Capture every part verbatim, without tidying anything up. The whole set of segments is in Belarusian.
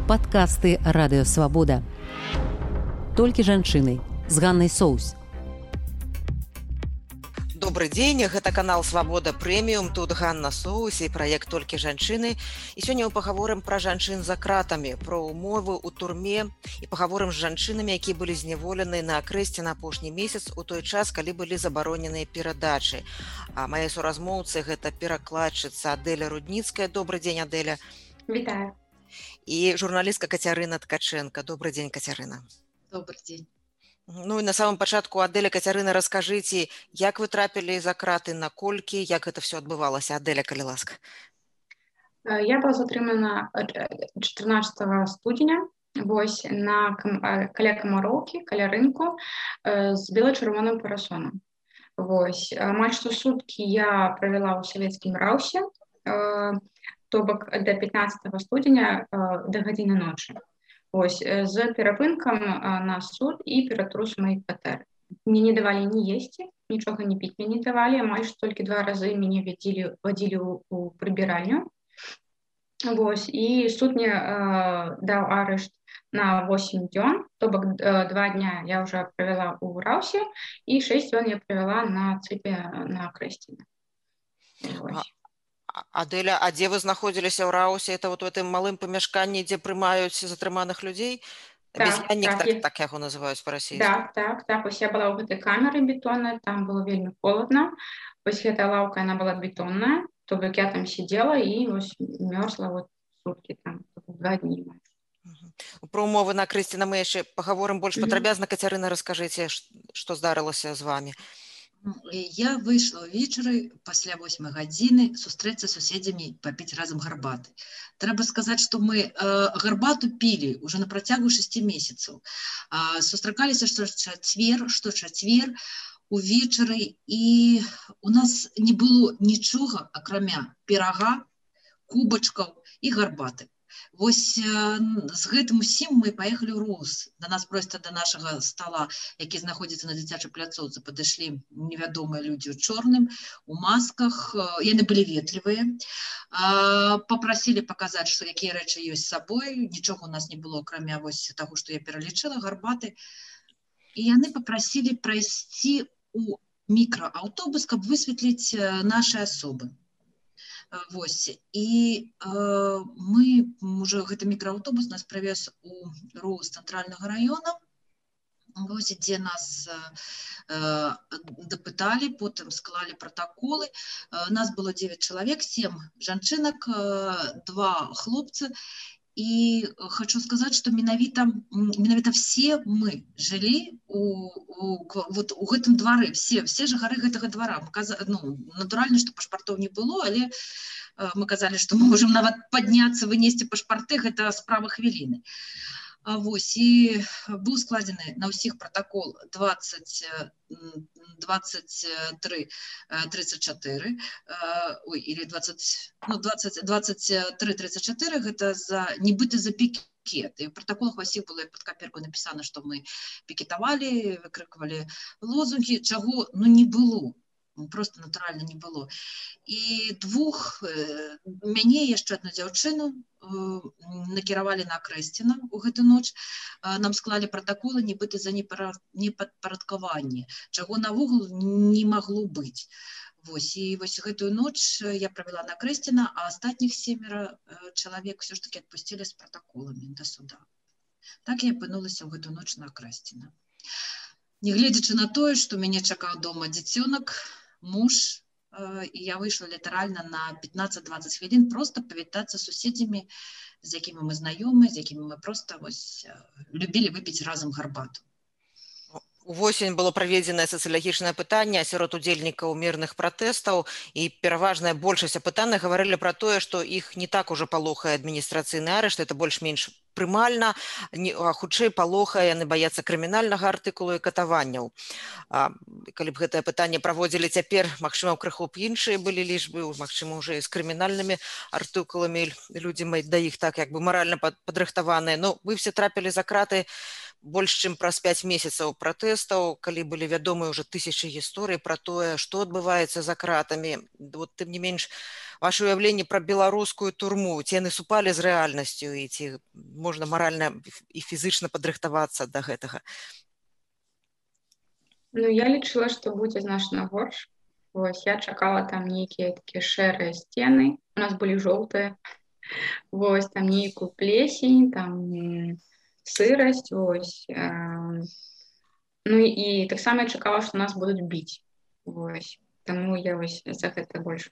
Падкасты Радыёвабода. Толькі жанчыны з Ганнай Соус. Добрый дзень, гэта канал Свабода Прэміум, тут Ганна Соус і праект «Толькі жанчыны». І сёння мы пагаворым пра жанчын за кратамі, пра ўмовы ў турме і пагаворым з жанчынамі, якія былі зняволены на Акрэсце на апошні месяц у той час, калі былі забароненыя перадачы. А мае суразмоўцы гэта перакладчыца Адэля Рудніцкая. Добрый дзень, Адэля. Вітаю. І журналістка Кацярына Ткаченко. Добрый дзень, Кацярына. Добрый дзень. Ну і на самом пачатку, Адэля, Кацярына, раскажыце, як вы трапілі за краты, наколькі, як гэта все адбывалася? Адэля, калі ласка. Я была затрымана чатырнаццатага студзеня, вось, на каля Камароўкі, каля рынку, з бела-чырвоным парасонам. Вось, амаль што суткі я правяла ў савецкім раўсе, то бок да пятнаццатага студзеня да гадзіны ночы. Ось, з перапынкам на суд і ператрус маёй кватэры. Мне не давалі ні есці, нічога не піць мне не давалі, амаль што толькі два разы мяне вядзілі, вадзілі ў, у прыбіральню. Вось, і суд мне э, даў арышт на восемь дзён, то бок э, два дня я ўжо правяла ў раўсе, і шэсць дзён я правяла на цыпе на Акрэсце. Вось. Адэля, а дзе вы знаходзіліся ў раўсе? Это вот у гэтым малым памяшканні, дзе прымаюць затрыманых людзей? Абезьяннік, так, так, так яго называюць па-расійску. Так, так, так. Ось я была ў гэтай камеры бетоннай, там было вельмі холодна. Ось гэтая лаўка, яна была бетонная, то бок я там сидела і ось мёрзла вот суткі, там, два дні. Про умовы на Акрэсце мы яшчэ пагаворым больш падрабязна. Кацярына, раскажыце, што здарылася з вамі? Я выйшла ўвечары пасля восьмай гадзіны сустрэцца з суседзямі папіць разам гарбаты. Трэба сказаць, што мы э, гарбату пілі ўжо на працягу шасці месяцаў. Э, сустракаліся што чацвер, што чацвер увечары, і у нас не было нічога, акрамя пірага, кубачкаў і гарбаты. Вось з гэтым усім мы паехалі ў Рус. Да нас проста да нашага стала, які знаходзіцца на дзіцячай пляцоўцы, падышлі невядомыя людзі ў чорным, у масках, яны былі ветлівыя. Папрасілі паказаць, што якія рэчы ёсць з сабой, нічога у нас не было, акрамя вось таго, што я пералічыла, гарбаты. І яны папрасілі прайсці ў мікрааўтобус, каб высветліць нашы асобы. Вось, і э, мы, уже гэты мікрааўтобус нас правез у Роус цэнтральнага раёна, вось, дзе нас э, дапыталі, потым склалі пратаколы. Э, нас было девять чалавек, семь жанчынак, э, два хлопцы. І хочу сказаць, што менавіта, менавіта все мы жылі у, у, вот, у гэтым двары, все, все жыхары гэтага двара. Мы казали, ну, натуральна, што пашпартоў не было, але э, мы казалі, што мы можам нават падняцца, вынесці пашпарты, гэта справа хвіліны. А вось, і быў складзены на ўсіх пратакол двадцать, двадцать три тридцать четыре, ой, или двадцать, ну, двадцать, двадцать три тридцать четыре, гэта за нібыта за пікет. І ў пратаколах усіх было пад каперку напісана, што мы пікетавалі, выкрыквалі лозунгі, чаго, ну, не было. Просто натуральна не было. І двух, э, мяне і яшчэ адну дзяўчыну э, накіравалі на Акрэсціна у гэту ноч. Э, нам склалі пратаколы нібыта за непадпарадкаванне, чаго навогул не магло быць. Вось, і вось гэтую ноч я правяла на Акрэсціна, а астатніх семера э, чалавек все ж таки адпусцілі з пратаколамі да суда. Так я апынулася ў гэту ноч на Акрэсціна. Нягледзячы на тое, што мяне чакаў дома дзіцёнак, муж, э, і я выйшла літаральна на пятнаццаць-дваццаць хвілін проста павітацца з суседзямі, з якімі мы знаёмы, з якімі мы проста вось, э, любілі выпіць разам гарбату. Увосень было праведзенае сацыялагічнае пытанне сярод удзельнікаў мірных пратэстаў, і пераважная большасць апытаных гаварылі пра тое, што іх не так ужо палохае адміністрацыйны арышт, это больш-менш прымальна, а хутчэй палохае, яны баяцца крымінальнага артыкулу і катаванняў. А, калі б гэтае пытанне праводзілі цяпер, магчыма, крыху б іншыя былі лічбы, магчыма, уже з крымінальнымі артыкуламі людзі да іх так як бы маральна падрыхтаваныя. Ну, вы все трапілі за краты больш чым праз пяць месяцаў пратэстаў, калі былі вядомыя ўжо тысячы гісторый пра тое, што адбываецца за кратамі. Вот, тым не менш, ваше ўяўленне пра беларускую турму, ці яны супалі з рэальнасцю, і ці можна маральна і фізычна падрыхтавацца да гэтага? Ну, я лічыла, што будзе значна горш. Вось, я чакала там нейкія такія шэрыя сцены, у нас былі жоўтыя. Вось, там нейкую плесень, там сырасць, вось. Ну і таксама я чакала, што нас будуць біць. Вось, таму я вось за гэта больш.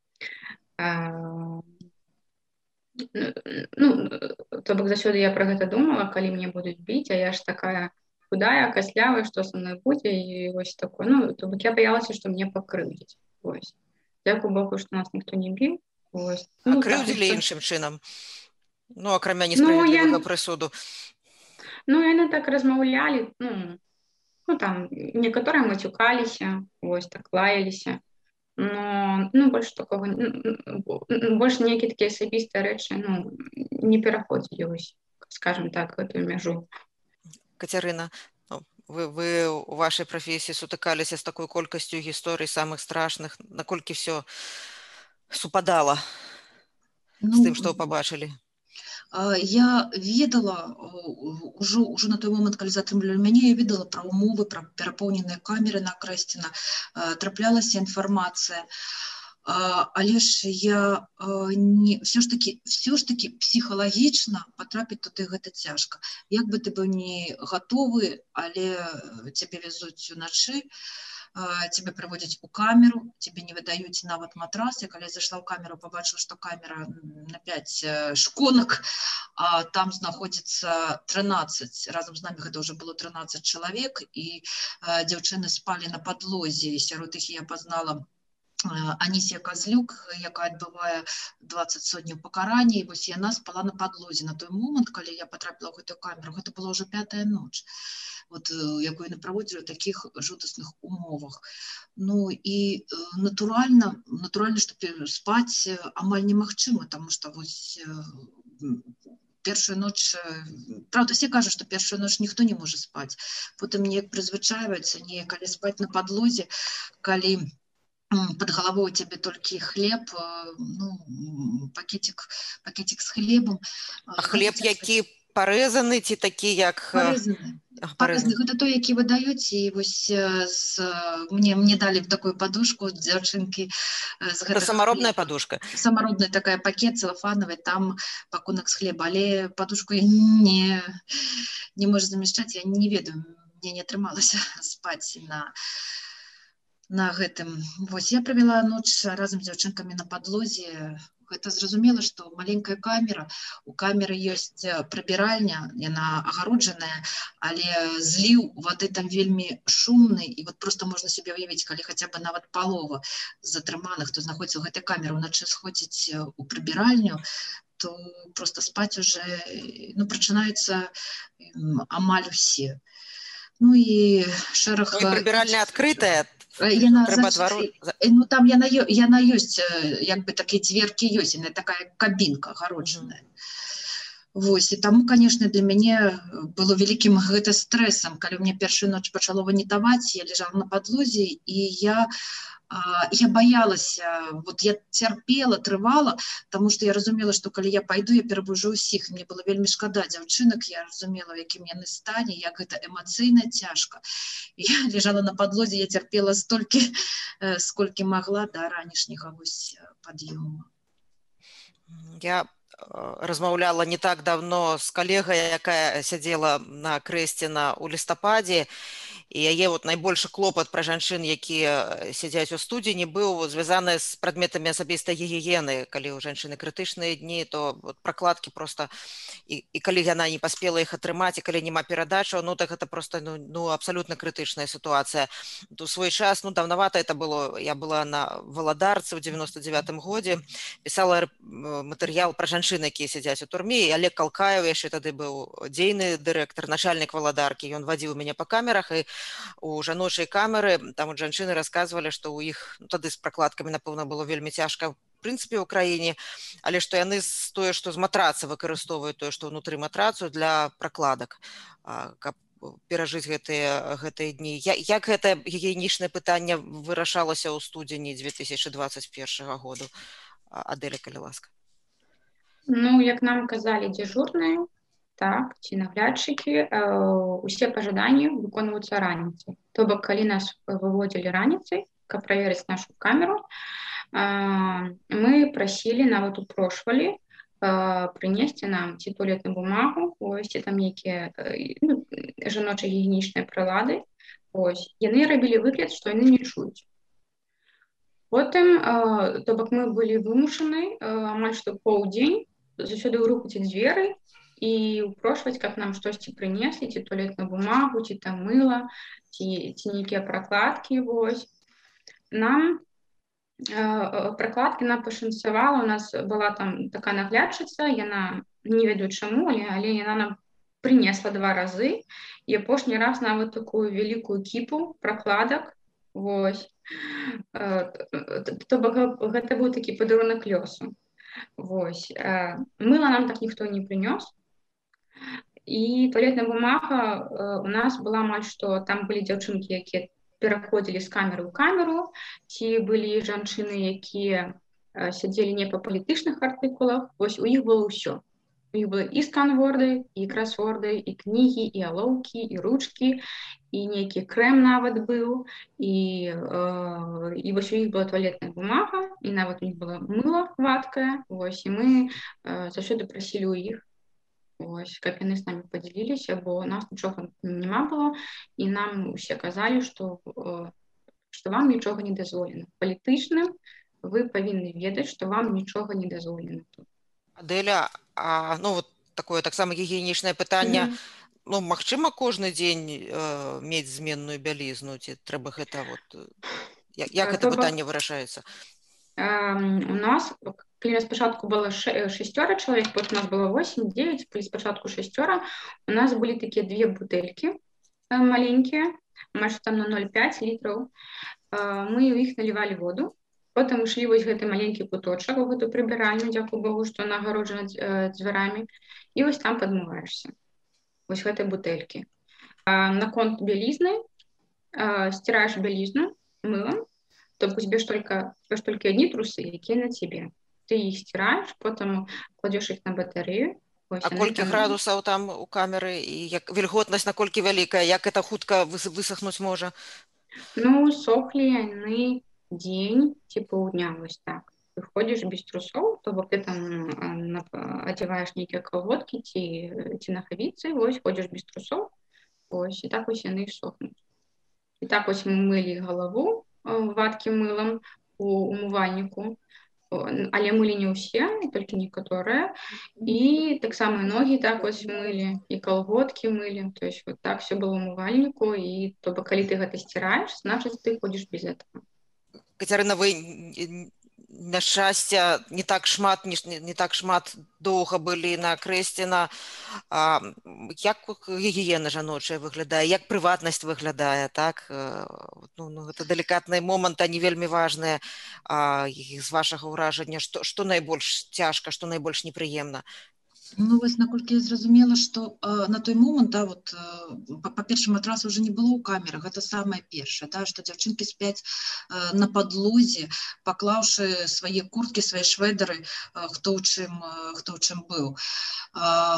Ну, то бок заўсёды я пра гэта думала, калі мне будуць біць, а я ж такая худая, каслявая, што са мной будзе, і вось такое. Ну, то бок я баялася, што мне пакрыўдзяць. Вось. Дзякую Богу, што нас ніхто не біў. Вось. А Ну, крыўдзілі так, іншым чынам? Ну, акрамя несправядлівага прысуду. Ну, яны так размаўлялі, ну, ну там, некаторыя мацюкаліся, вось, так лаяліся. Но, ну, больш такого, ну, больш нейкія такія асабістыя рэчы, ну, не пераходзілі, вось, скажем так, гэтую мяжу. Кацярына, ну, вы, вы у вашай прафесіі сутыкаліся з такой колькасцю гісторый самых страшных. Наколькі все супадала Ну, з тым, што вы пабачылі? А, Я ведала ўжо ўжо на той момант, калі затрымлівалі мяне, я ведала пра ўмовы, пра перапоўненыя камеры на Крэсціна, а, траплялася інфармацыя. А, Але ж я а, не все ж таки все ж таки псіхалагічна патрапіць туды гэта цяжка. Як бы ты быў не гатовы, але цябе вязуць уначы, а, цябе прыводзяць у камеру, цябе не выдаюць нават матрас. Я калі зайшла ў камеру, пабачыла, што камера на пяць э, шконак, а там знаходзіцца трынаццаць. Разам з намі гэта ўжо было трынаццаць чалавек, і э, дзяўчыны спалі на падлозе. Сярод іх я пазнала Анісія Казлюк, якая адбывае дваццаць сотняў пакарання, і вось яна спала на падлозе. На той момант, калі я патрапіла ў гэтую камеру, гэта была ўжо пятая ноч, вот, якую яны праводзілі ў такіх жудасных умовах. Ну і натуральна, натуральна, што спаць амаль немагчыма, таму што вось першую ноч, правда, все кажуць, што першую ноч ніхто не можа спаць. Потым неяк прызвычайваецца, неяк калі спаць на падлозе, калі под головой у тебе только хлеб, ну, пакетик, пакетик с хлебом. А хлеб, які порезаны, ці такі, як... Порезаны. Порезаны. Гэта то, які вы даёце, і вось з... мне, мне дали такую подушку дзяўчынкі. Это самаробная подушка? Самаробная такая, пакет целлофановый, там пакунак с хлеба, але подушку я не, не можу замяшчаць, я не ведаю, мне не атрымалася спаць на... на гэтым. Вось, я правяла ноч разам з дзяўчынкамі на падлозе. Гэта зразумела, што маленькая камера, у камеры ёсць прыбіральня, яна агароджаная, але зліў вады там вельмі шумны, і вот просто можна себе уявіць, калі хаця бы нават палова затрыманых, хто знаходзіцца ў гэтай камеры, уначы сходзіць у прыбіральню, то просто спаць уже, ну, прачынаюцца амаль усе. Ну і шэраг... Ну, і прыбіральня адкрытая, Яна, ну, там яна, яна ёсць, як бы такія дзверкі ёсць, яна такая кабінка агароджаная. Вось, і таму, конечно, для мяне было вялікім гэта стрэсам, калі мне першую ноч пачало ванітаваць, я лежала на падлозе, і я, а, я баялася, вот я цярпела, трывала, таму што я разумела, што калі я пайду, я перабужу ўсіх. Мне было вельмі шкада дзяўчынак, я разумела, у якім яны стане, як гэта эмацыйна цяжка. Я лежала на падлозе, я цярпела столькі, сколькі магла да ранішняга вось пад'ёму. Я размаўляла не так давно з калегай, якая сядзела на Крэсціна ў лістападзе, і яе вот найбольшы клопат пра жанчын, якія сядзяць у студзені, быў звязаны з прадметамі асабістай гігіены. Калі ў жанчыны крытычныя дні, то вот пракладкі просто, і, і калі яна не паспела іх атрымаць, і калі няма перадачаў, ну так гэта просто ну, ну абсалютна крытычная сітуацыя. У свой час, ну давнавата это было, я была на Валадарцы ў девяносто девятым годзе, пісала матэрыял пра жанчын, якія сядзяць у турме, і Олег Калкаев яшчэ тады быў дзейны дырэктар, начальнік Валадаркі, ён вадзіў мяне па камерах, і у жаночай камеры там у жанчыны расказвалі, што ў іх, ну, тады з пракладкамі, напэўна, было вельмі цяжка прынцыпе ў краіне, але што яны з тое, што з матраца выкарыстоўваюць тое, што ўнутры матрацу для пракладак, каб перажыць гэтыя гэтыя дні. Як гэта гігіенічнае пытанне вырашалася ў студзені две тысячы дваццаць першага году? Адэля, калі ласка. Ну, як нам казалі дзяжурныя, так, ці наглядчыкі, усе пажаданні выконваюцца раніцай. То бок, калі нас выводзілі раніцай, каб праверыць нашу камеру, мы прасілі, нават упрошвалі прынесці нам ці туалетную бумагу, ось, ці там нейкія ну, жаночыя гігіенічныя прылады. Ось. Яны рабілі выгляд, што яны не чуюць. Потым, то бок, мы былі вымушаны амаль што паўдзень заўсёды вырухаць дзверы і упрошваць, каб нам штосьці прынеслі, ці туалетную бумагу, ці там мыла, ці, ці нейкія пракладкі. Вось. Нам э, пракладкі нам пашанцавала, у нас была там такая наглядчыца, яна не ведаю чаму, але, але яна нам прынесла два разы, і апошні раз нават такую вялікую кіпу пракладак. Вось. Э, то бок, гэта быў такі падарунак лёсу. Вось. Э, мыла нам так ніхто не прынёс. І туалетная бумага у нас была амаль што там былі дзяўчынкі, якія пераходзілі з камеры ў камеру, ці былі жанчыны, якія сядзелі не па палітычных артыкулах. Вось у іх было ўсё. У іх было і сканворды, і красворды, і кнігі, і алоўкі, і ручкі, і нейкі крэм нават быў, і, э, і вось у іх была туалетная бумага, і нават у іх было мыла вадкае. Вось, і мы э, заўсёды прасілі ў іх, ось, каб яны з намі падзяліліся, бо у нас нічога няма было, і нам усе казалі, што, што вам нічога не дазволена. Палітычным вы павінны ведаць, што вам нічога не дазволена. Адэля, а, ну, вот такое таксама гігіенічнае пытанне. Mm-hmm. Ну, магчыма, кожны дзень э, мець зменную бялізну, ці трэба гэта, вот, як, як гэта пытанне вырашаецца? Э, у нас... Калі спачатку было шестеро чалавек, потым у нас было восемь девять, калі спачатку шестеро, у нас былі такія две бутэлькі маленькія, амаль што там на ноль пять літраў. Мы ў іх налівалі воду, потым ішлі вось гэты маленькі куточак у гэту прыбіральню, дзякую Богу, што она агароджана дзвярамі, і вось там падмываешся. Вось гэтай бутэлькі. Наконт бялізны, сціраеш бялізну мылам, то у тебя только, только одни трусы, якія на тебе. Ты их стираешь, потом кладешь их на батарею. А колькі там... градусаў там у камеры, і як вільготнасць наколькі вялікая, як это хутка высохнуць можа? Ну, сохли яны дзень, ці паўдня, вось так. Ты ходишь без трусоў, то бок ты там одеваешь нейкія колготки ці, ці нахавіцы, вось, ходишь без трусоў, вось, і так вось яны сохнуць. І так вось мы мылі галаву вадкім мылам у умывальніку, але мылі не ўсе, толькі некаторыя, і таксама ногі так вось мылі, і колготкі мылі, то есть вот так все было ў умывальніку, і то бок калі ты гэта сціраеш, значыць ты ходзіш без этого. Кацярына, вы на шчасце не так шмат не, не так шмат доўга былі на Крэсціна. А, як гігіена жаночая выглядае, як прыватнасць выглядае, так? Ну, ну, гэта далікатныя моманты, не вельмі важныя. А, з вашага ўражання, што, што найбольш цяжка, што найбольш непрыемна? Ну, вось, наколькі я зразумела, што э, на той момант, да, вот, э, па-першае, матраса ўжо не было ў камерах, гэта самае першае, да, што дзяўчынкі спяць э, на падлозе, паклаўшы свае курткі, свае швэдары, э, хто ў чым, э, хто ў чым быў. Э,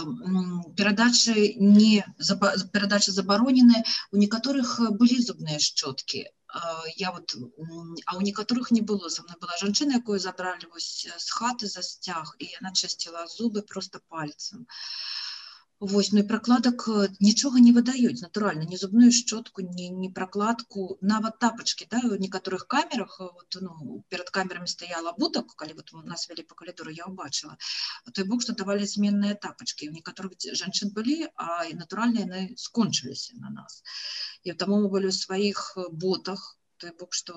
перадачы не, заба, перадачы забароненыя, у некаторых былі зубныя шчоткі. Я вот, а у некаторых не было. Со мной была жанчына, якую забралі вось з хаты за сцяг, і яна чысціла зубы просто пальцем. Вось, ну і пракладак нічога не выдаюць, натуральна, ні зубную шчотку, ні, ні пракладку, нават тапачкі, да, у некаторых камерах, вот, ну, перад камерамі стаяла будак, калі вот нас вялі па калідору, я ўбачыла, той бок, што давалі зменныя тапачкі, у некаторых жанчын былі, а натуральна яны скончыліся на нас. І таму мы былі ў сваіх ботах, той бок, што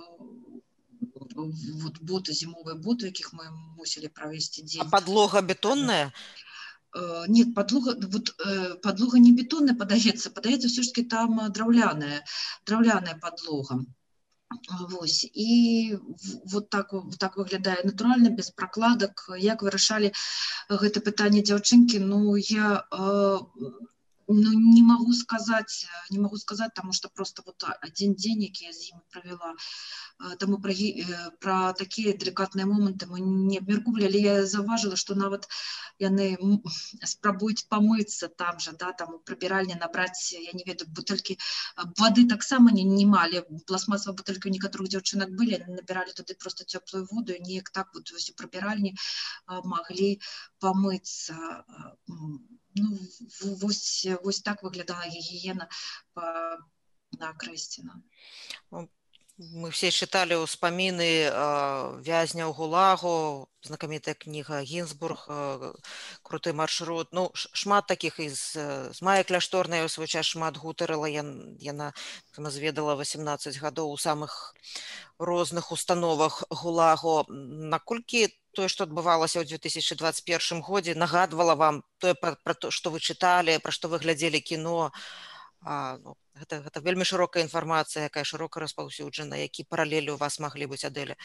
вот боты, зімовыя боты, якіх мы мусілі правесці дзень. А падлога бетонная? Нет, подлога, вот, подлога не бетонная, падаецца, падаецца все ж таки там драўляная, драўляная подлога. Вось. І вот так, вот так выглядае натуральна, без пракладак. Як вырашалі гэта пытанне дзяўчынкі, ну я э, ну, не могу сказаць, не могу сказаць, таму што просто вот адзін дзень, які я з імі правяла, таму пра, пра такія делікатныя моманты мы не абмяркоўвалі, але я заўважыла, што нават яны спрабуюць памыцца там жа, да, там у прыбіральні набраць, я не ведаю, бутэлькі вады таксама не, не малі, пластмасовыя бутэлькі у некаторых дзяўчынак былі, набіралі туды просто цёплую воду і неяк так вот у прыбіральні маглі памыцца. Ну, вось, вось так выглядала гігіена на Крэсціна. Мы все читали успомины э, вязня ГУЛАГу, знакомитая книга Гинзбург, э, «Крутой маршрут». Ну, шмат таких из, э, з Майя Кляшторная у свой час шмат гутарыла, яна зведала восемнадцать гадоў у самых розных установах ГУЛАГу. Наколькі тое, што адбывалася ў две тысячи двадцать первом годзе, нагадвала вам тое, пра, пра то, што вы чыталі, пра што вы глядзелі кіно? А, ну, гэта, гэта вельмі шырокая інфармацыя, якая шырока распаўсюджана, які паралелі у вас маглі быць, Адэля?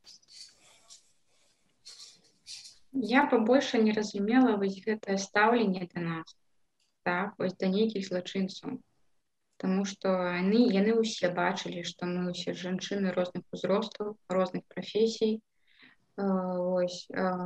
Я побольше не разумела вось гэтае стаўленне да нас, так, вось да нейкіх злачынцаў. Таму што яны, яны ўсе бачылі, што мы ўсе жанчыны розных узростаў, розных прафесій. Ось,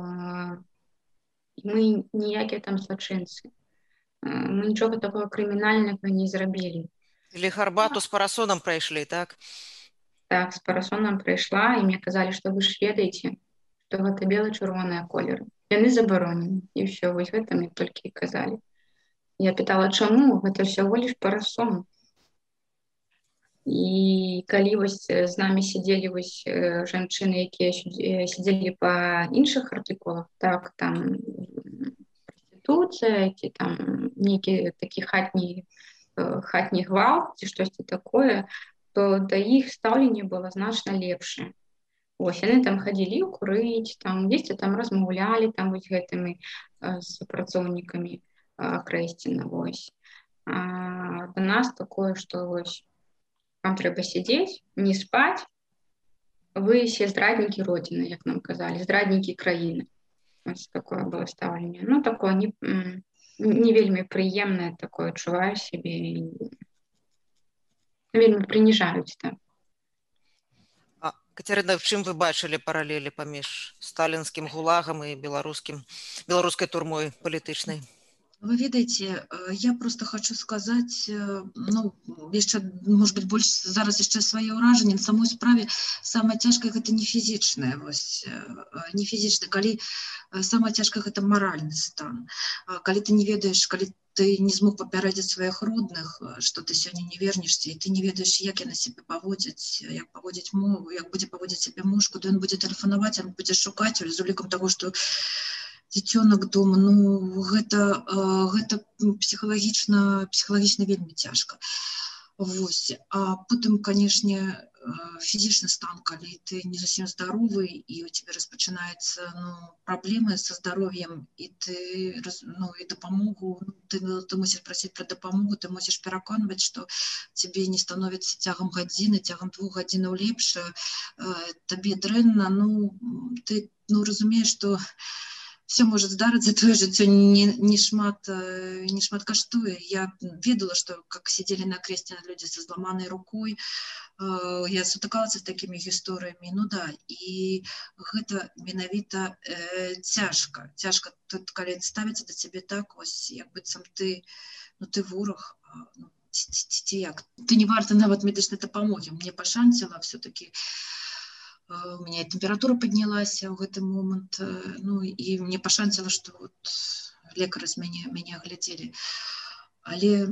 мы ніякія там злачынцы. Мы нічога такого крымінальнага не зрабілі. Или гарбату з парасонам прайшлі, так? Так, з парасонам прайшла, і мне казалі, што вы ж ведаеце, што гэта бела-чырвоныя колеры. Яны забаронены, і ўсё, вось гэта мне толькі і казалі. Я пытала, чаму? Гэта ўсяго лишь парасон. І калі вось з намі сидзелі вось жанчыны, якія сидзелі па іншых артыкулах, так, там прастытуцыя, ці там нейкі такі хатні, хатні гвалт, ці штосьці такое, то да іх стаўленне было значна лепшае. Вось, яны там хадзілі курыць, там дзесьці там размаўлялі там вось гэтымі супрацоўнікамі Крэсціна, вось. А да нас такое, што вось вам трэба сидзець, не спаць, вы все здраднікі родины, як нам казалі, здраднікі краіны. Ось такое было стаўленне. Ну, такое не, не вельмі прыемнае, такое адчуваю сябе. Вельмі прыніжаюць, так. А, Кацярына, в чым вы бачылі паралелі паміж сталінскім гулагам і беларускім, беларускай турмой палітычнай? Вы ведаеце, я просто хочу сказаць, ну, яшчэ, может быть, больш зараз яшчэ свае ўражанні. На самой справе самае цяжкае гэта не фізічнае, вось, не фізічнае, калі самае цяжкае гэта маральны стан. Калі ты не ведаеш, калі ты не змог папярэдзіць сваіх родных, што ты сёння не вернешся, і ты не ведаеш, як яны сябе паводзяць, як паводзіць мову, як будзе паводзіць сябе муж, куды ён будзе тэлефанаваць, ён будзе шукаць, з улікам таго, што дзіцёнак дома, ну, гэта, гэта псіхалагічна, псіхалагічна вельмі цяжка. Вось. А потым, канешне, фізічны стан, калі ты не зусім здаровы, і у цябе распачынаюцца, ну, праблемы са здароўем, і ты, ну, і дапамогу, ты, ты мусіш прасіць пра дапамогу, ты мусіш пераконваць, што цябе не становіцца цягам гадзіны, цягам двух гадзінаў лепш, табе дрэнна, ну, ты, ну, разумееш, што все может здарыцца, твоё жыццё не, не, шмат, не шмат каштуе. Я ведала, што как сидели на Крэсціна людзі са зламанай рукой, я сутыкалася з такімі гісторыямі, ну да, і гэта менавіта э, цяжка, цяжка тут, калі ставіцца да цябе так, ось, як быццам ты, ну, ты вораг, ну, ці як, ты не варта нават медычнай дапамогі. Мне пашанціла все-таки, у меня температура поднялась в этот момент, ну, и мне пошанцило, что вот лекары с меня, меня глядели. Але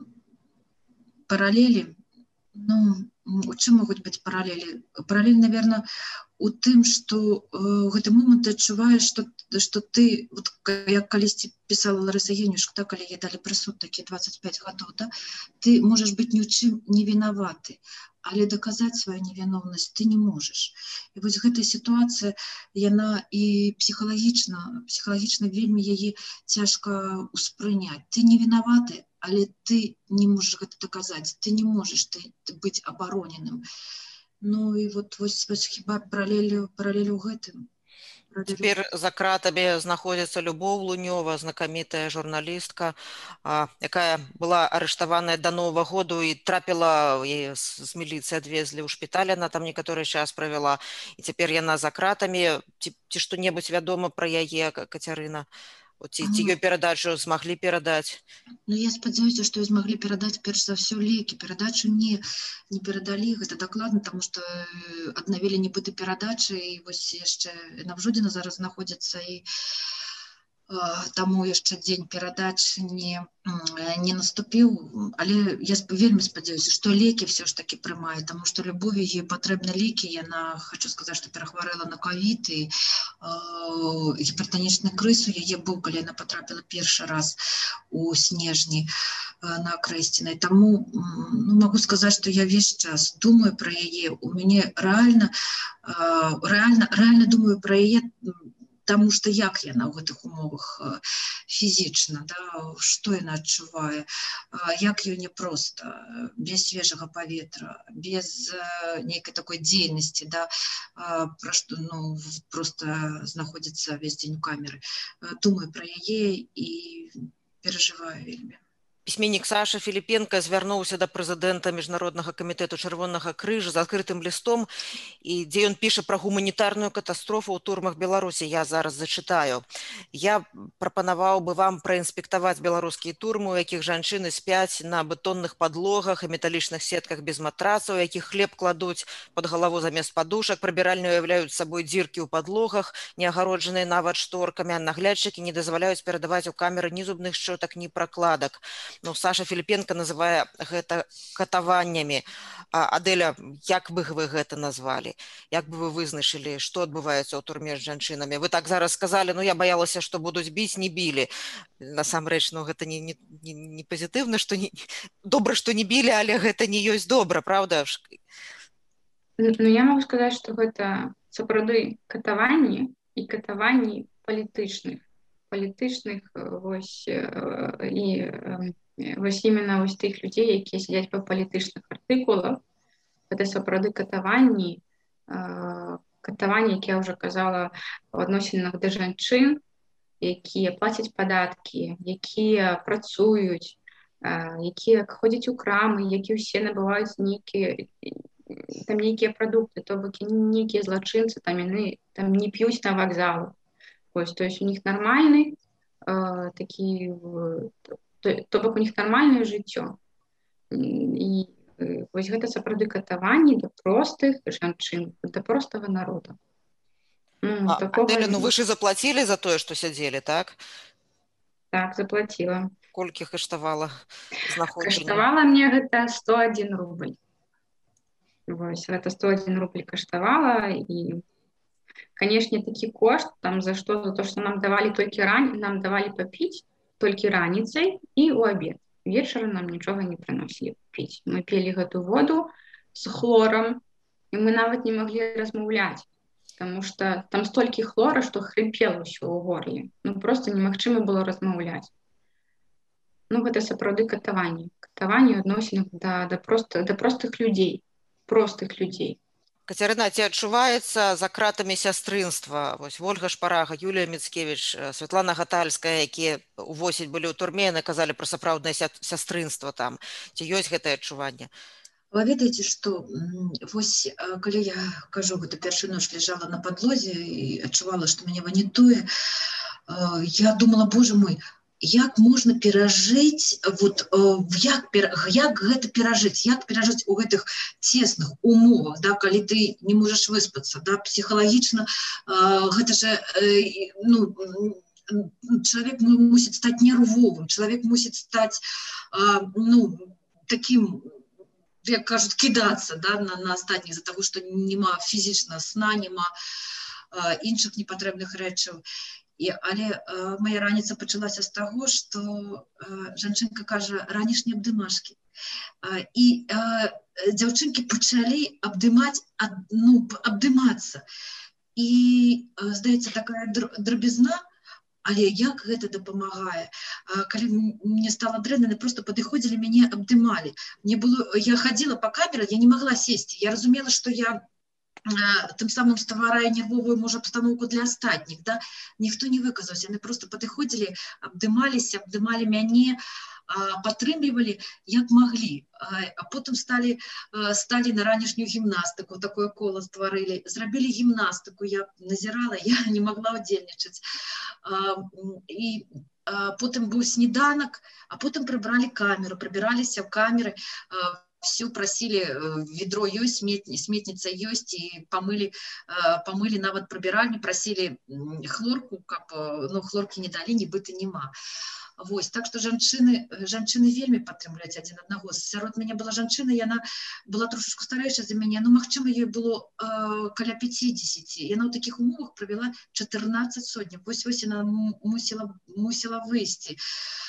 параллели, ну, у чем могут быть параллели? Параллель, наверное, у тым, что в этот момент ты адчуваеш, что, что ты, вот, я калісьці писала Ларыса Янюшка, так, калі ей дали прысуд такі двадцать пять гадоў, да, ты можешь быть ни в чым не виноваты, але доказать свою невиновность ты не можешь. И вот эта ситуация, яна и психологично, психологично вельмі яе цяжка успрыняць. Ты не виноваты, але ты не можешь это доказать, ты не можешь ты, ты быть обороненным. Ну і вот вось, вось хіба паралелі паралелі ў гэтым. Теперь за кратами знаходится Любовь Лунёва, знакомитая журналистка, якая была арыштаваная до Нового года и трапила, с милиции отвезли в шпиталь, она там некоторый час провела, и теперь она за кратами. Ці что-нибудь вядома про яе, Кацярына? Ці ее передачу смогли передать? Ну, я спадзяюся, што змаглі перадаць перш за ўсё лекі. Перадачу не, не перадалі, гэта дакладна, таму што аднавілі нібыта перадачы, і вось яшчэ на Вжодзіна зараз знаходзіцца, і таму яшчэ дзень перадач не, не наступіў, але я вельмі спадзяюся, што лекі все ж таки прымае, таму што Любові ей патрэбны лекі, яна, хочу сказаць, што перахварэла на ковід, і гіпертанічны крыз у яе быў, калі яна патрапіла першы раз у снежні на Акрэсцінай. Таму ну, могу сказаць, што я весь час думаю пра яе, у мяне рэальна, рэальна, рэальна думаю пра яе, Таму што як яна ў гэтых умовах фізічна, да, што яна адчувае, як ёй непроста, без свежага паветра, без нейкай такой дзейнасці, да, пра што, ну, проста знаходзіцца весь дзень у камеры. Думаю пра яе і перажываю вельмі. Пісьменнік Саша Філіпенка звярнуўся да прэзідэнта Міжнароднага камітэту Чырвонага крыжа з адкрытым лістом, і дзе ён піша пра гуманітарную катастрофу ў турмах Беларусі. Я зараз зачытаю. Я прапанаваў бы вам праінспектаваць беларускія турмы, у якіх жанчыны спяць на бетонных падлогах і металічных сетках без матрацаў, у якіх хлеб кладуць пад галаву замест падушак, прыбіральні уяўляюць сабой дзіркі ў падлогах, не агароджаныя нават шторкамі, а наглядчыкі не дазваляюць перадаваць у камеры ні зубных шчотак, ні пракладак. Ну, Саша Філіпенка называе гэта катаваннямі. Адэля, як бы вы гэта назвалі? Як бы вы вызначылі, што адбываецца ў турме з жанчынамі? Вы так зараз сказалі, ну я баялася, што будуць біць, не білі. Насамрэч, ну гэта не, не, не, не пазітыўна, што не... добра, што не білі, але гэта не ёсць добра, правда? Ну, я могу сказаць, што гэта сапраўды катаванні і катаванні палітычных. Палітычных, вось, і вось именно вось тых людзей, якія сядзяць па палітычных артыкулах, гэта сапраўды катаванні, катаванні, як я ўжо казала, у адносінах да жанчын, якія плацяць падаткі, якія працуюць, якія ходзяць у крамы, якія ўсе набываюць нейкія там нейкія прадукты, то бок нейкія злачынцы, там яны там не п'юць на вакзалах. Ось, то есть у них нормальный э, такі, то, то бок у них нормальное жыццё. І э, вось гэта сапраўды катаванні да простых жанчын, да простага народа. Ну, а, такого... Адэля, ну вы ж заплатили за тое, што сядзелі, так? Так, заплатила. Колькі каштавала знаходжанне? Каштавала мне гэта сто адзін рубль. Вось, гэта сто адзін рубль каштавала, і конечно, такі кошт, там за што, за то, што нам давалі толькі рань, нам давалі папіць толькі раніцай і ў абед. Вечарам нам нічога не прыносілі піць. Мы пілі гэту воду з хлорам, і мы нават не маглі размаўляць, таму што там столькі хлора, што хрыпела ўсё ў горле. Ну, проста немагчыма было размаўляць. Ну, гэта сапраўды катаванні. Катаванні адносінах да, да, проста, да простых людзей, простых людзей. Кацярына, ці адчуваецца за кратамі сястрынства? Вось Вольга Шпарага, Юлія Міцкевіч, Святлана Гатальская, якія увосень былі ў турме, яны казалі пра сапраўднае сястрынства там. Ці ёсць гэтае адчуванне? Вы ведаеце, што вось калі я кажу, гэта першую ноч ляжала на падлозе і адчувала, што мяне ванітуе, я думала, боже мой, як можна перажыць, вот, як, як гэта перажыць, як перажыць у гэтых цесных умовах, да, калі ты не можаш выспацца, да, псіхалагічна, гэта же, ну, чалавек мусіць стаць нервовым, чалавек мусіць стаць, ну, таким, як кажуць, кідацца, да, на, на астатніх, за таго, што нема фізічна сна, нема іншых непатрэбных рэчаў. І, але э, моя раніца пачалася з таго, што э, жанчынка кажа, ранішнія абдымашкі. Э, і э, дзяўчынкі пачалі абдымаць, ад, ну, абдымацца. І, э, здаецца, такая драбізна, Але як гэта дапамагае? Калі мне стала дрэнна, просто падыходзілі, мяне абдымалі. Мне было, я хадзіла па камеры, я не магла сесці. Я разумела, што я тым самым стварае нервовую, можа, абстаноўку для астатніх, да? Ніхто не выказаўся, яны просто падыходзілі, абдымаліся, абдымалі мяне, падтрымлівалі як маглі, а потым сталі, сталі на ранішнюю гімнастыку, такое кола стварылі, зрабілі гімнастыку, я назірала, я не магла ўдзельнічаць. І потым быў сніданак, а потым прыбралі камеру, прыбіраліся ў камеры, все просили, ведро есть, сметница есть, и помыли, помыли нават прибиральню, просили хлорку, каб, ну, хлорки не дали, нібыта нема. Вось, так что жанчыны, жанчыны вельмі падтрымліваюць адзін аднаго. Сярод мяне была жанчына, яна была трошечку старэйшая за мяне, ну, магчыма, ёй было э, каля пятидесяти. Яна ў такіх умовах правяла чатырнаццаць сотняў. Вось, вось яна мусіла, мусіла выйсці.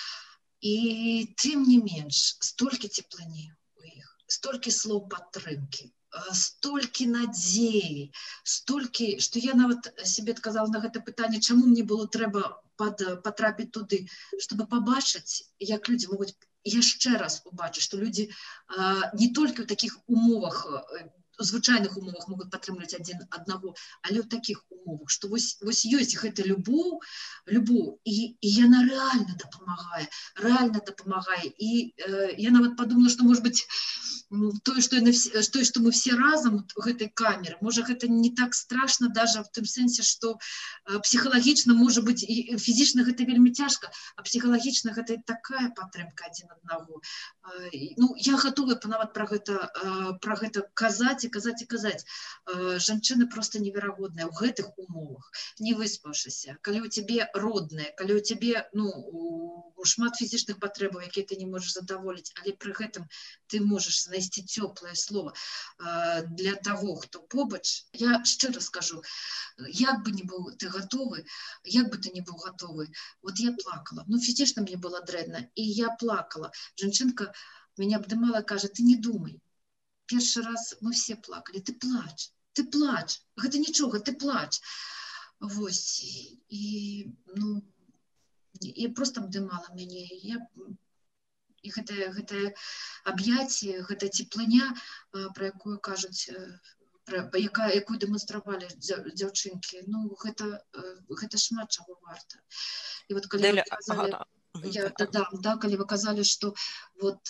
І тым не менш, столькі цеплыні у іх, столькі слоў падтрымкі, столькі надзеі, столькі, што я нават себе адказала на гэта пытанне, чаму мне было трэба пад, патрапіць туды, чтобы пабачыць, як людзі могуць яшчэ раз убачыць, што людзі а, не толькі ў такіх умовах, у звычайных умовах могуць падтрымліваць адзін аднаго, але ў такіх умовах, што вось, вось ёсць гэта любоў, любоў, і, і яна рэальна дапамагае, рэальна дапамагае. І э, я нават подумала, што, может быть, тое, што, яны, тое, што мы все разам у гэтай камеры, можа, гэта не так страшна, даже в тым сэнсе, што э, псіхалагічна, можа быць, і фізічна гэта вельмі цяжка, а псіхалагічна гэта такая падтрымка адзін аднаго. Э, ну, я гатовая нават пра гэта, э, пра гэта казаць, казаць і казаць. Жанчыны просто неверагодныя ў гэтых умовах, не выспаўшыся, калі ў цябе роднае, калі ў цябе, ну, шмат фізічных патрэбаў, якія ты не можаш задаволіць, але пры гэтым ты можаш знайсці цёплае слово для таго, хто побач. Я шчыра скажу, як бы не быў ты гатовы, як бы ты не быў гатовы, вот я плакала, ну, фізічна мне было дрэнна, і я плакала. Жанчынка мяне абдымала, кажа, ты не думай. Першы раз мы все плакалі, ты плач, ты плач, гэта нічога, ты плач. Вось, і, ну, і просто абдымала мяне. Я, і гэтае, гэтае аб'яцце, гэта цеплыня, пра якую кажуць, пра, яка, якую дэманстравалі дзяўчынкі, ну, гэта, гэта шмат чаго варта. І вот калі Деля, вы казалі, ага, я дадам, да, калі вы казалі, што вот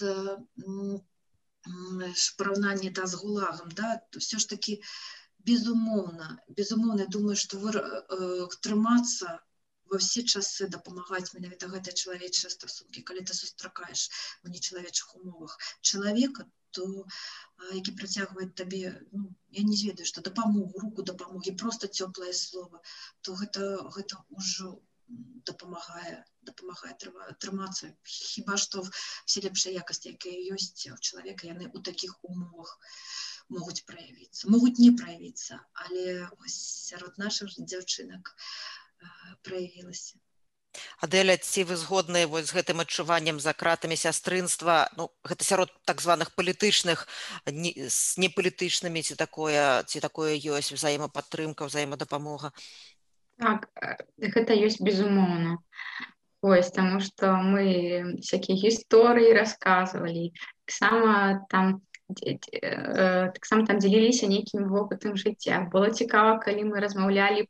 параўнанне да, з ГУЛАГам, да, то все ж таки безумоўна, безумоўна, я думаю, што вы э, трымацца ва ўсе часы, дапамагаць менавіта гэтыя чалавечыя стасункі, калі ты сустракаеш у нечалавечых умовах чалавека, то э, які працягвае табе, ну, я не ведаю, што дапамогу, руку дапамогі, просто цёплае слово, то гэта, гэта ўжо дапамагае, дапамагае трымацца. Хіба што все лепшыя якасці, якія ёсць у чалавека, яны ў такіх умовах могуць праявіцца, могуць не праявіцца, але сярод нашых дзяўчынак праявілася. Адэля, ці вы згодныя з гэтым адчуваннем за кратамі сястрынства, ну, гэта сярод так званых палітычных, не, з непалітычнымі, ці такое, ці такое ёсць взаемападтрымка, взаемадапамога? Так, гэта ёсць безумоўна. Ось, таму што мы всякія гісторыі расказвалі, таксама там, таксама там дзеліліся нейкім вопытам жыцця. Было цікава, калі мы размаўлялі,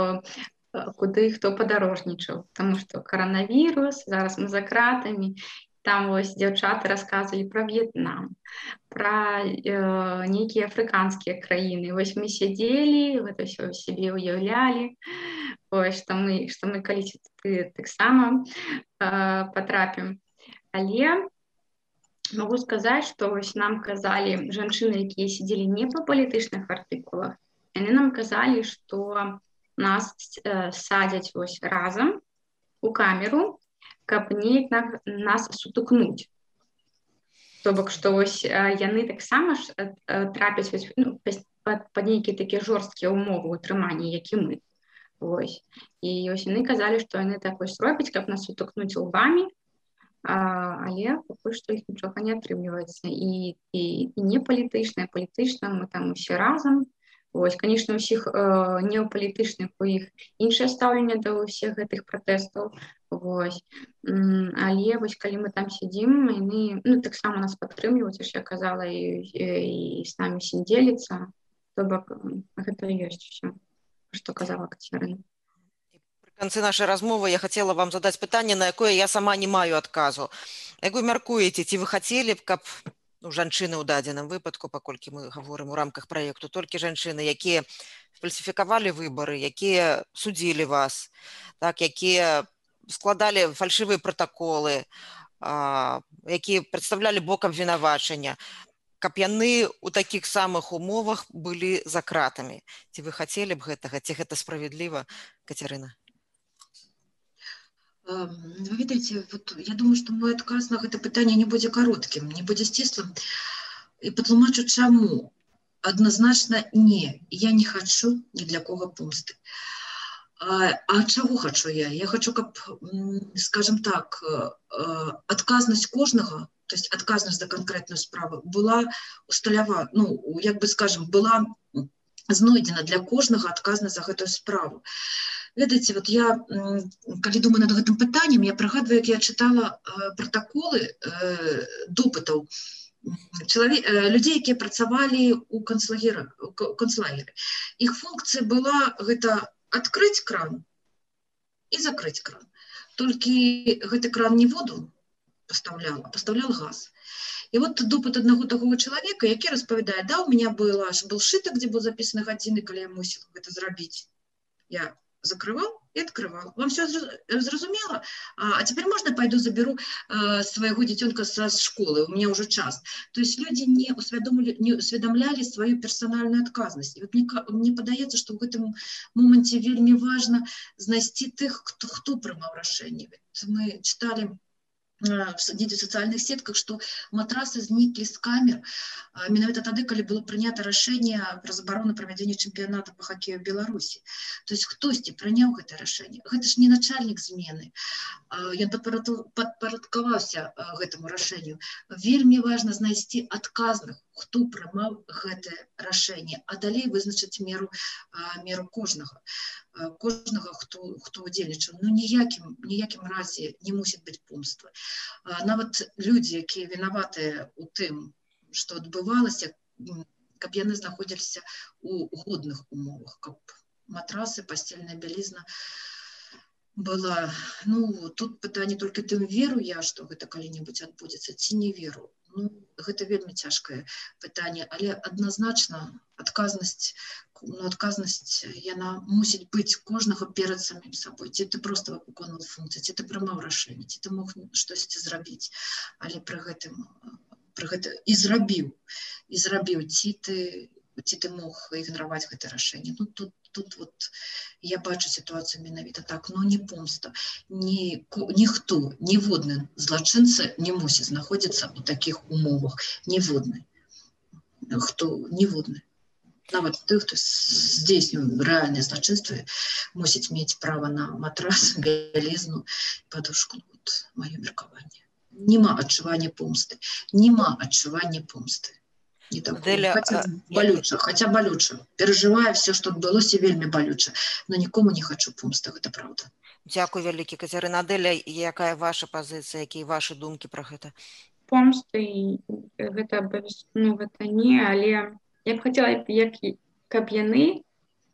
куды хто падарожнічаў, таму што каранавірус, зараз мы за кратамі, там вось дзяўчаты расказвалі пра В'етнам, пра э, нейкія афрыканскія краіны. Вось мы сядзелі, гэта ўсё сябе ўяўлялі, ось, што мы, што мы калісьці таксама э, патрапім. Але могу сказаць, што вось нам казалі жанчыны, якія сядзелі не па палітычных артыкулах, яны нам казалі, што нас э, садзяць вось разам у камеру, каб неяк на, нас сутыкнуць. То бок, што вось яны таксама ж трапяць вось, ну, пад, пад нейкія такія жорсткія ўмовы ўтрымання, як і мы. Вось. І вось яны казалі, што яны так вось робяць, каб нас сутыкнуць лбамі, а, але пакуль што іх нічога не атрымліваецца. І, і, і не палітычна, палітычна мы там усе разам, Вось, конечно, у ўсіх э, неапалітычных у іх іншае стаўленне да ўсіх гэтых пратэстаў. Вось. Але вось калі мы там сядзім, яны ну, таксама нас падтрымліваюць, я казала, і, і, і з намі сіндзеліцца. То бок гэта ёсць усё, што казала Кацярына. В конце нашей размовы я хотела вам задать питание, на якое я сама не маю отказу. Як вы мяркуеце, ці вы хотели б, каб ну, жанчыны ў дадзеным выпадку, паколькі мы говорим у рамках проекту, толькі жанчыны, якія фальсіфікавалі выборы, якія судзілі вас, так, якія складалі фальшивыя протоколы, а, якія прадстаўлялі бок абвінавачання, каб яны ў такіх самых умовах былі за кратамі. Ці вы хотели б гэтага, ці гэта справядліва, Кацярына? Вы ведаеце, вот, я думаю, што мой адказ на гэта пытанне не будзе кароткім, не будзе сціслым. І патлумачу чаму. Адназначна не. Я не хачу ні для кого помсты. А, а чаго хачу я? Я хачу, каб, скажем так, адказнасць кожнага, то есть адказнасць за канкрэтную справу, была усталявана, ну, як бы скажем, была знойдзена для кожнага адказнасць за гэтую справу. Ведаеце, вот я, калі думаю над гэтым пытаннем, я прыгадваю, як я чытала протаколы допытаў людзей, якія працавалі ў канцлагеры. Іх функцыя была гэта адкрыць кран і закрыць кран. Толькі гэты кран не воду пастаўлял, а пастаўлял газ. І вот допыт аднаго такого чалавека, які распавядае, да, у меня была, был шытак, дзе был запісаны гадзіны, калі я мусіла гэта зрабіць. Я закрывал и открывал. Вам все зразумело? А, а теперь можно пойду заберу э, своего детенка со школы, у меня уже час. То есть люди не усведомляли, не усведомляли свою персональную отказность. И вот мне, мне подается, что в этом моменте вельми важно знайти тех, кто, кто принимал решение. Мы читали в социальных сетках, что матрасы зніклі з камер менавіта тады, калі было прынята рашэнне пра забарону правядзення чэмпіяната па хакею ў Беларусі. То есть хтосьці прыняў гэта рашэнне. Гэта ж не начальнік змены. Ён падпарадкаваўся гэтаму рашэнню. Вельмі важна знайсці адказных, хто прымаў гэтае рашэнне, а далей вызначыць меру, меру кожнага. Кожнага, хто, хто удзельнічаў. Ну, ніякім, ніякім разе не мусіць быць помства. Нават людзі, якія вінаватыя ў тым, што адбывалася, каб яны знаходзіліся ў годных умовах, каб матрасы, пасцельная бялізна была. Ну, тут пытанне толькі тым, веру я, што гэта калі-небудзь адбудзецца, ці не веру. Ну, гэта вельмі цяжкае пытанне, але адназначна адказнасць, ну, адказнасць яна мусіць быць кожнага перад самім сабой. Ці ты проста выконваў функцыю, ці ты прымаў рашэнне, ці ты мог штосьці зрабіць, але пры гэтым, пры гэтым і зрабіў, і зрабіў, ці ты, ці ты мог ігнараваць гэта рашэнне. Ну, тут Тут вот я бачу ситуацию менавіта так, но не помста. Ні, ніхто, ніводны злачынца не мусіць знаходзіцца ў такіх умовах. Ніводны. Хто, ніводны. Нават ты, хто здзейсніў рэальнае злачынства, мусіць мець права на матрас, бялізну, падушку. Вот маё меркаванне. Нема адчування помсты. Нема адчування помсты. Не Деля, хотя болюча, хотя болюча. Переживаю все, что адбылося, вельмі болюча, но нікому не хочу помсты, гэта правда. Дякую вялікі, Кацярына. Деля, якая ваша пазіцыя, якія ваши думкі пра гэта? Помсты, гэта, ну, гэта не, але я б хацела, як, каб яны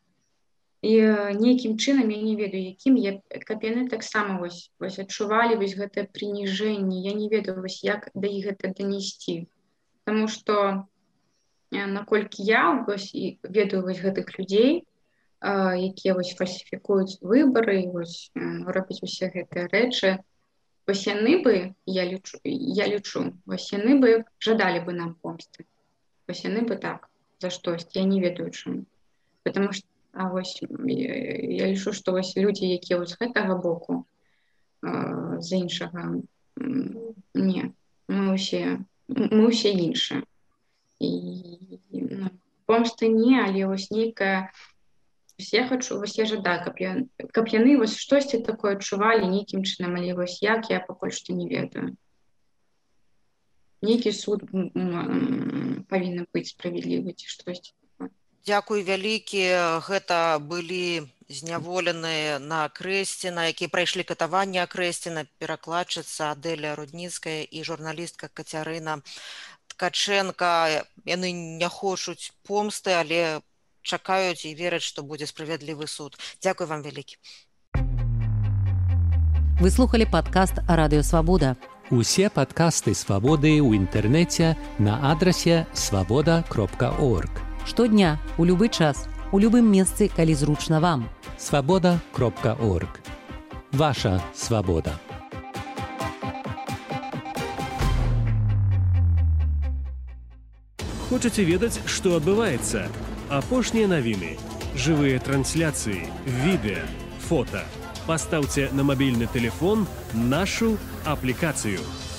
і нейкім чынам, я не ведаю, якім, я, каб яны таксама вось, вось адчувалі вось гэта прыніжэнне, я не ведаю, вось, як да іх гэта данесці. Таму што наколькі я вось, ведаю вось гэтых людзей, э, якія вось фальсіфікуюць выбары, вось, э, робяць усе гэтыя рэчы, вось яны бы, я лічу, я лічу, вось яны бы жадалі бы нам помсты. Вось яны бы так, за штось, я не ведаю чым. Потому што, а вось, я лічу, што вось людзі, якія вось з гэтага боку, э, з іншага, не, мы ўсе, мы ўсе іншыя. І, ну, помсты не, але вось нейкая, я хочу, вось я жадаю, каб, я, каб яны вось штосьці такое адчувалі нейкім чынам, але вось як, я пакуль што не ведаю. Нейкі суд павінен быць справядлівы ці штосьці такое. Дзякуй вялікі. Гэта былі зняволеныя на Крэсціна, якія прайшлі катаванне Крэсціна, перакладчыца Адэля Рудніцкая і журналістка Кацярына Ткаченка. Яны не хочуць помсты, але чакаюць і вераць, што будзе справядлівы суд. Дзякуй вам вялікі. Вы слухали падкаст Радыё Свабода. Усе падкасты Свабоды ў інтэрнэце на адрасе свабода кропка орг. Штодня, у любы час, у любым месцы, калі зручна вам. свабода кропка орг. Ваша свабода. Хочаце ведаць, што адбываецца? Апошнія навіны, жывыя трансляцыі, відэа, фота. Пастаўце на мабільны тэлефон нашу аплікацыю.